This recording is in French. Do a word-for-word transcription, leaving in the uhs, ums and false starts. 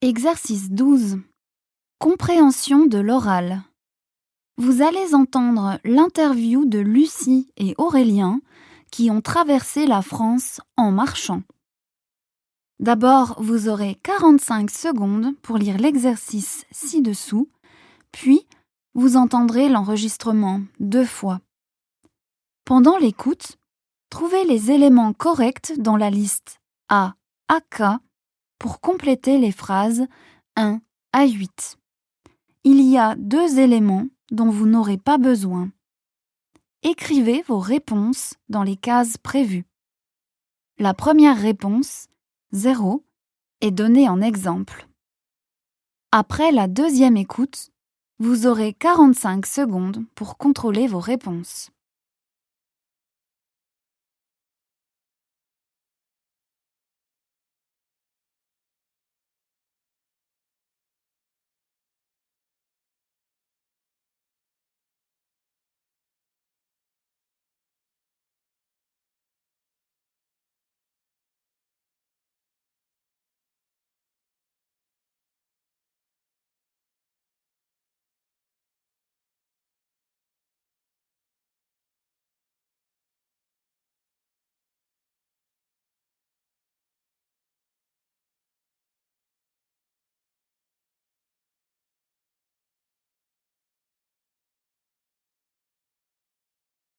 Exercice douze. Compréhension de l'oral. Vous allez entendre l'interview de Lucie et Aurélien qui ont traversé la France en marchant. D'abord, vous aurez quarante-cinq secondes pour lire l'exercice ci-dessous, puis vous entendrez l'enregistrement deux fois. Pendant l'écoute, trouvez les éléments corrects dans la liste A à K pour compléter les phrases un à huit. Il y a deux éléments dont vous n'aurez pas besoin. Écrivez vos réponses dans les cases prévues. La première réponse, zéro, est donnée en exemple. Après la deuxième écoute, vous aurez quarante-cinq secondes pour contrôler vos réponses.